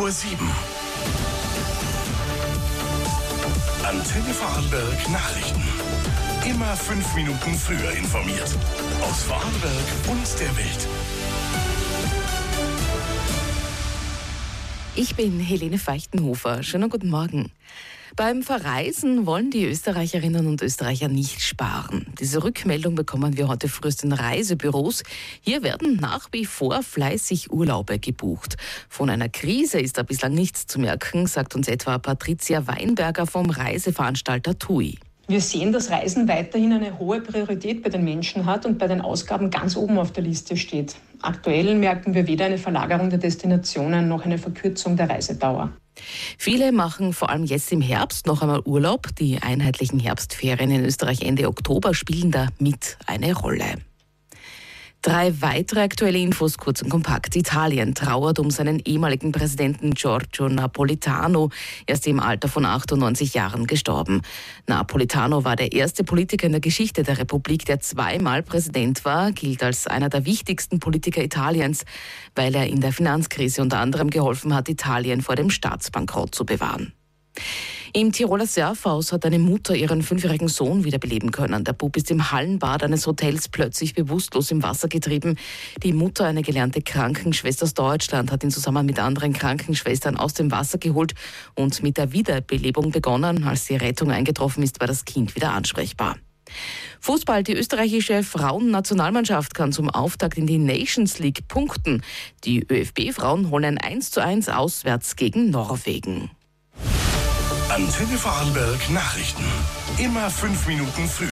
7 Uhr. Antenne Vorarlberg Nachrichten. Immer 5 Minuten früher informiert. Aus Vorarlberg und der Welt. Ich bin Helene Feuchtenhofer. Schönen guten Morgen. Beim Verreisen wollen die Österreicherinnen und Österreicher nicht sparen. Diese Rückmeldung bekommen wir heute früh aus den Reisebüros. Hier werden nach wie vor fleißig Urlaube gebucht. Von einer Krise ist da bislang nichts zu merken, sagt uns etwa Patricia Weinberger vom Reiseveranstalter TUI. Wir sehen, dass Reisen weiterhin eine hohe Priorität bei den Menschen hat und bei den Ausgaben ganz oben auf der Liste steht. Aktuell merken wir weder eine Verlagerung der Destinationen noch eine Verkürzung der Reisedauer. Viele machen vor allem jetzt im Herbst noch einmal Urlaub. Die einheitlichen Herbstferien in Österreich Ende Oktober spielen da mit eine Rolle. 3 weitere aktuelle Infos, kurz und kompakt. Italien trauert um seinen ehemaligen Präsidenten Giorgio Napolitano. Er ist im Alter von 98 Jahren gestorben. Napolitano war der erste Politiker in der Geschichte der Republik, der 2-mal Präsident war, gilt als einer der wichtigsten Politiker Italiens, weil er in der Finanzkrise unter anderem geholfen hat, Italien vor dem Staatsbankrott zu bewahren. Im Tiroler Surfhaus hat eine Mutter ihren 5-jährigen Sohn wiederbeleben können. Der Bub ist im Hallenbad eines Hotels plötzlich bewusstlos im Wasser getrieben. Die Mutter, eine gelernte Krankenschwester aus Deutschland, hat ihn zusammen mit anderen Krankenschwestern aus dem Wasser geholt und mit der Wiederbelebung begonnen. Als die Rettung eingetroffen ist, war das Kind wieder ansprechbar. Fußball. Die österreichische Frauennationalmannschaft kann zum Auftakt in die Nations League punkten. Die ÖFB-Frauen holen ein 1:1 auswärts gegen Norwegen. Antenne Vorarlberg Nachrichten. Immer 5 Minuten früher.